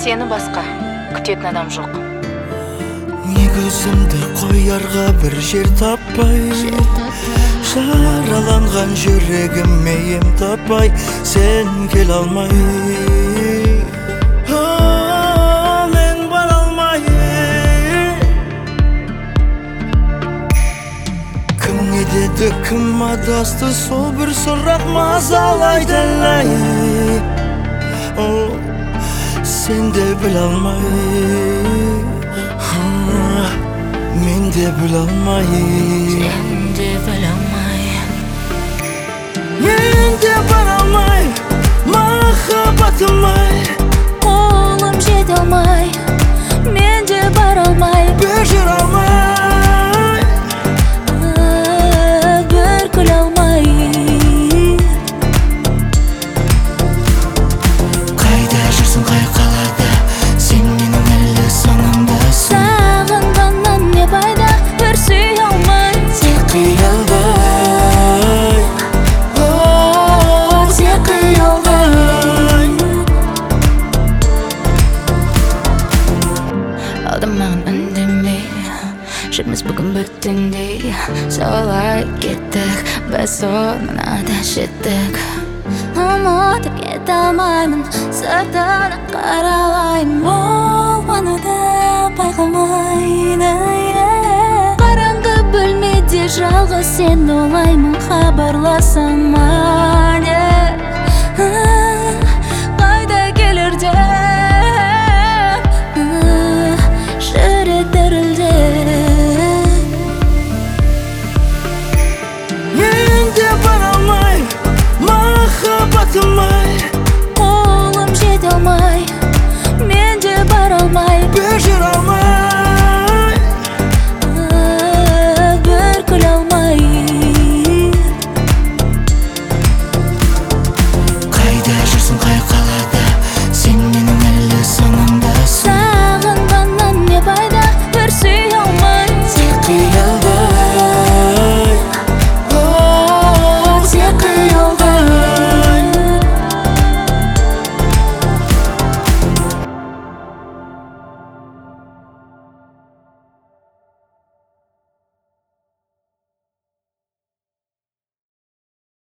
Сені басқа күтетін адам жоқ. Не көзімді қоярға бір жер таппай, жараланған жүрегіме ем таппай, сен кел алмай, мен бар алмай. Кім не деді, кім адасты, сол бір сұрақ мазалайды әлі. Сен де біле алмай, мен де біле алмай, Сен де біле алмай, мен де бара алмай, махаббатым-ай. қолым жете алмай, мен де бара алмай, бір жүре алмай, бір күле алмай. қайда жүрсің, қай қалада, сен менің әлі санамдасың. Сағынғаннан не пайда, бір сүйе алмай, Тек қиялдай, тек қиялдай. Алдамаған үндемей, жүрміз бүгін бүтіндей, солай кеттік, біз соңына да жеттік. Ұмытып кете алмаймын, сыртына қаралайын, ол оны да байқамайды. Қараңғы бөлмеде жалғыз сен олаймын, хабарласам мане, қайда келер деп, жүрек дірілдеп. мен де бара алмай, махаббатым-ай. Қолым жете алмай,